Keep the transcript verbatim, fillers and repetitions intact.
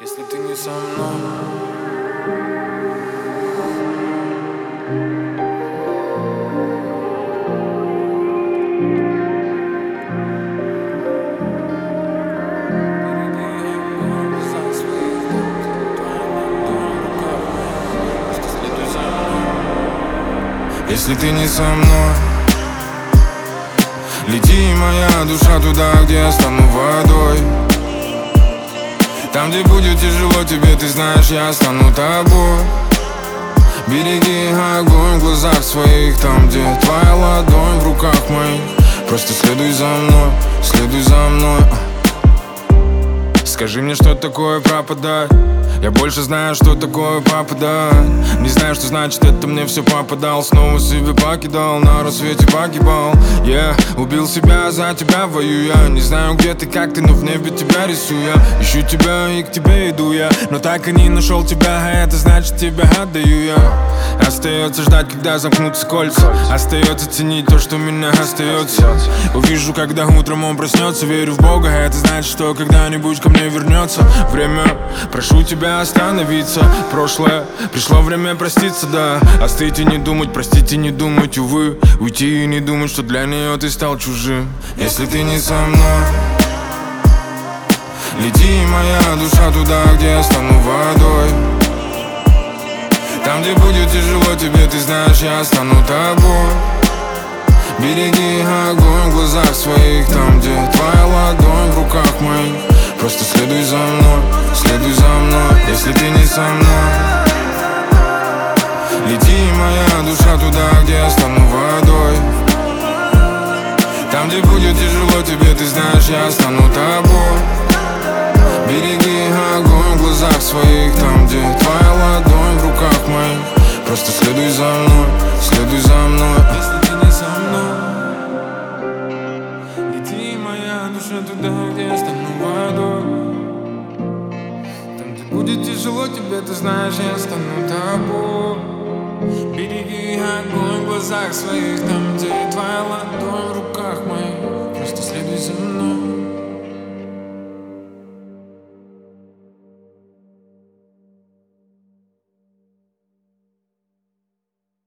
Если ты не со мной. Если ты не со мной, лети, моя душа, туда, где я стану водой. Там, где будет тяжело тебе, ты знаешь, я стану тобой. Береги огонь в глазах своих, там, где твоя ладонь в руках моих. Просто следуй за мной, следуй за мной. Скажи мне, что такое пропадать. Я больше знаю, что такое попадать. Не знаю, что значит это, мне все попадал. Снова себе покидал, на рассвете погибал. Я yeah. Убил себя, за тебя воюю я. Не знаю, где ты, как ты, но в небе тебя рисую я. Ищу тебя и к тебе иду я, но так и не нашел тебя, а это значит тебя отдаю я. Остается ждать, когда замкнутся кольца. Остается ценить то, что у меня остается. Увижу, когда утром он проснется. Верю в Бога, это значит, что когда-нибудь ко мне вернется время. Прошу тебя остановиться. Прошлое, пришло время проститься, да. Остыть и не думать, простить и не думать, увы. Уйти и не думать, что для нее ты стал чужим. Если ты не со мной, лети, моя душа, туда, где я стану водой. Там, где будет тяжело тебе, ты знаешь, я стану тобой. Береги огонь в глазах своих, там, где твоя ладонь в руках моих. Просто следуй за мной, следуй за мной. Если ты не со мной, лети, моя душа, туда, где я стану водой. Там, где будет тяжело тебе, ты знаешь, я стану тобой. Береги огонь в глазах своих, там, где твоя ладонь в руках моих. Просто следуй за мной, следуй за мной. Если ты не со мной, лети, моя душа, туда, где я стану водой. Там, где будет тяжело тебе, ты знаешь, я стану тобой. Береги огонь в глазах своих, там, где твоя ладонь в руках моих. Просто следуй за мной.